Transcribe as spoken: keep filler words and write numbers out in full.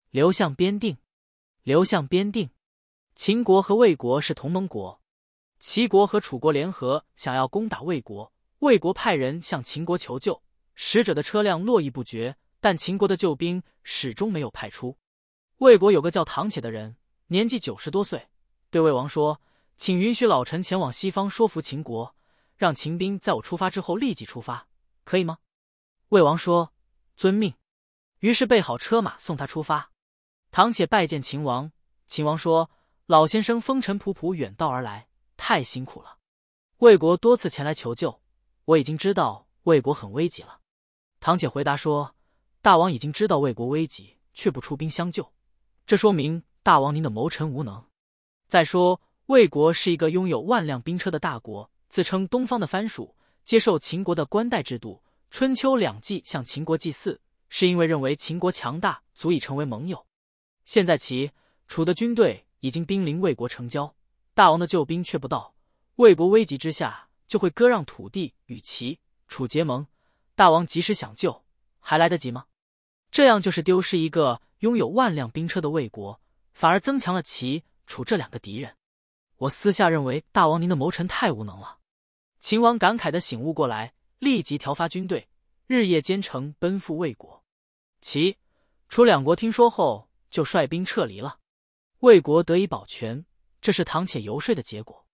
刘向边定。刘向边定。秦国和魏国是同盟国，齐国和楚国联合想要攻打魏国，魏国派人向秦国求救，使者的车辆络绎不绝，但秦国的救兵始终没有派出。魏国有个叫唐且的人，年纪九十多岁，对魏王说：“请允许老臣前往西方说服秦国，让秦兵在我出发之后立即出发，可以吗？”魏王说：“遵命。”于是备好车马送他出发。唐且拜见秦王，秦王说：“老先生风尘仆仆远道而来，太辛苦了。魏国多次前来求救，我已经知道魏国很危急了。”唐且回答说：“大王已经知道魏国危急，却不出兵相救，这说明大王您的谋臣无能。再说，魏国是一个拥有万辆兵车的大国，自称东方的藩属，接受秦国的官代制度，春秋两季向秦国祭祀，是因为认为秦国强大，足以成为盟友。现在齐、楚的军队已经兵临魏国城郊，大王的救兵却不到，魏国危急之下就会割让土地与齐、楚结盟，大王即使想救，还来得及吗？这样就是丢失一个拥有万辆兵车的魏国，反而增强了齐、楚这两个敌人。我私下认为大王您的谋臣太无能了。”秦王感慨地醒悟过来，立即调发军队，日夜兼程奔赴魏国。齐、楚两国听说后，就率兵撤离了。魏国得以保全，这是唐且游说的结果。